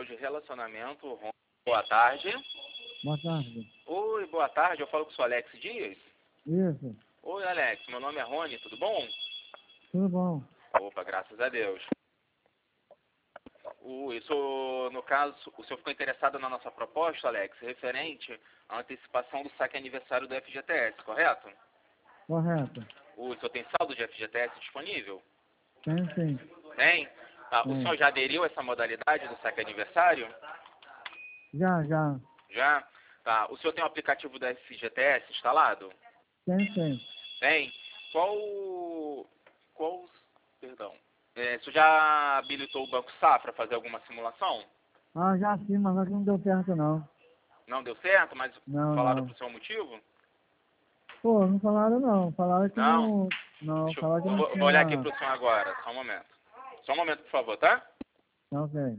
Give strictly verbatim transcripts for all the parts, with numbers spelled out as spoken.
profissional de relacionamento, Rony. Boa tarde. Boa tarde. Oi, boa tarde. Eu falo com o senhor Alex Dias. Isso. Oi, Alex. Meu nome é Rony. Tudo bom? Tudo bom. Opa, graças a Deus. O, isso, no caso, o senhor ficou interessado na nossa proposta, Alex, referente à antecipação do saque aniversário do F G T S, correto? Correto. O senhor tem saldo de F G T S disponível? Tem sim. Tem? Tá. O Tem. senhor já aderiu a essa modalidade do saque aniversário? Já, já. Já? Tá. O senhor tem o aplicativo do F G T S instalado? Tem sim. Tem? Qual... Qual... Perdão. É, o senhor já habilitou o Banco Safra a fazer alguma simulação? Ah, já sim, mas aqui não deu certo não. Não deu certo, mas Não, falaram não. pro seu motivo? Pô, não falaram não. Falaram que Não? não... Não, Deixa eu, falaram que não vou, vou olhar aqui tinha... pro senhor agora, só um momento. Só um momento, por favor, tá? Não sei.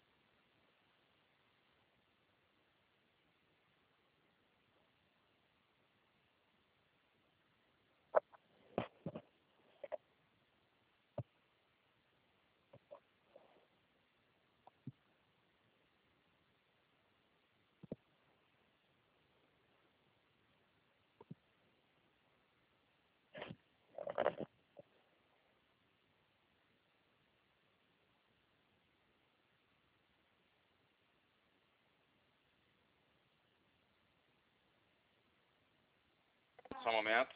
Só um momento.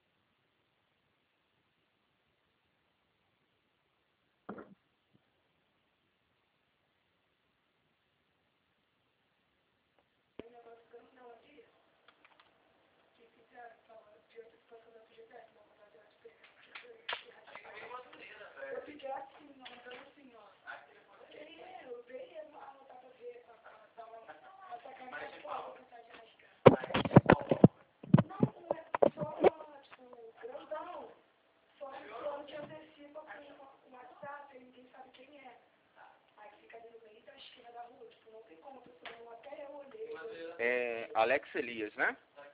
É Alex Elias, né?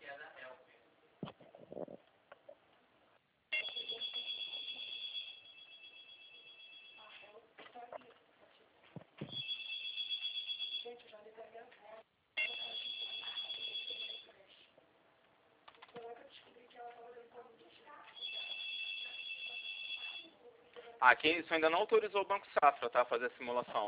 Aqui isso ainda não autorizou o Banco Safra, tá? A fazer a simulação.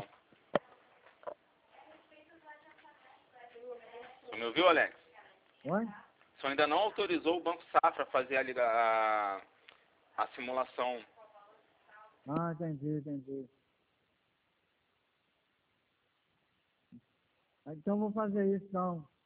Você me ouviu, Alex? Oi? Isso ainda não autorizou o Banco Safra a fazer a, liga- a, a simulação. Ah, entendi, entendi. Então vou fazer isso então.